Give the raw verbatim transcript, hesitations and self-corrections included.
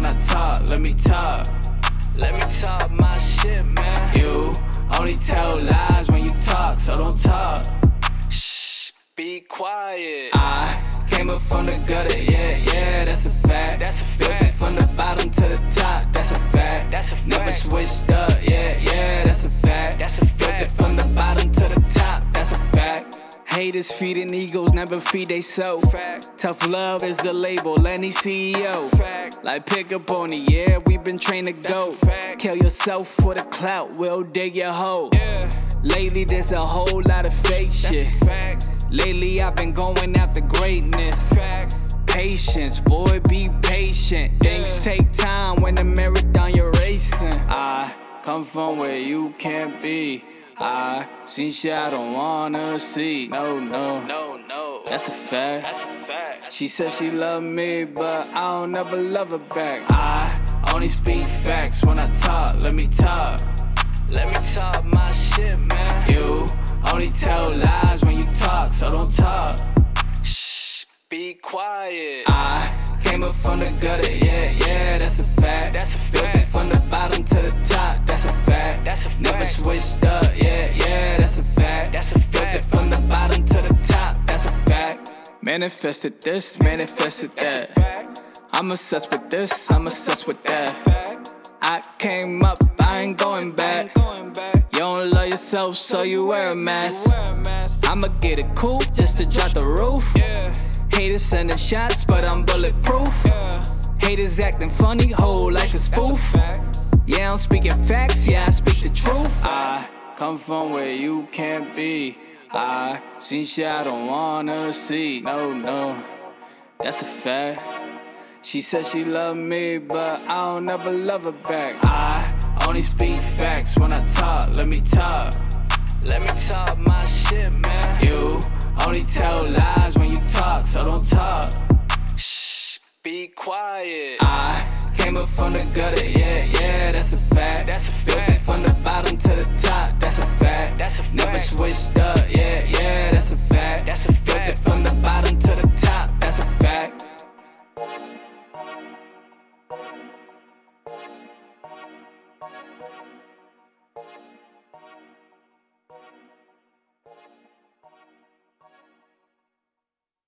I talk, let me talk. Let me talk my shit, man. You only tell lies when you talk, so don't talk. Shh, be quiet. I came up from the gutter, yeah, yeah, that's a fact. That's a Built fact. it from the bottom to the top, that's a fact. That's a fact. Never switched up, yeah, yeah, that's a fact. That's a fact. Built it from the bottom to the top, that's a fact. Haters feeding egos, never feed they soul. Fact. Tough love is the label, any C E O. Fact. Like pick up on it, yeah, we been trained to go. That's a fact. Kill yourself for the clout, we'll dig your hole. Yeah, Lately there's a whole lot of fake that's shit. a fact. Lately I've been going after greatness. Fact. Patience, boy, be patient. Things take time when the marathon you're racing. I come from where you can't be. I seen shit I don't wanna see. No, no, No, no. that's a fact. That's a fact. She said she love me, but I don't ever love her back. I only speak facts when I talk, let me talk. Let me talk my shit, man. You only tell lies when you talk, so don't talk. Shh, be quiet. I came up from the gutter, yeah, yeah, that's a fact. That's a Built it fact. from the bottom to the top, that's a fact. That's a Never fact. switched up, yeah, yeah, that's a fact. That's a Built fact. it from the bottom to the top, that's a fact. Manifested this, manifested That's a that. fact. I'm obsessed with this, I'm obsessed with That's a that. fact. I came up, I ain't going I ain't back. going back. You don't love yourself, so you wear a mask. You wear a mask. I'ma get it cool just to drop the roof. Yeah, Haters sending shots, but I'm bulletproof. yeah. Haters acting funny, whole life is That's a spoof. fact. Yeah, I'm speaking facts, yeah, I speak the truth. fact. I come from where you can't be. I seen shit I don't wanna see. No, no, that's a fact. She said she love me, but I don't ever love her back. I only speak facts when I talk, let me talk. Let me talk my shit, man. You only tell lies when you talk, so don't talk. Shh, be quiet. I came up from the gutter, yeah, yeah, that's a fact. That's a Built fact. it from the bottom to the top, that's a fact. That's a Never fact. switched up, yeah, yeah, that's a fact. That's a Built fact. it from the bottom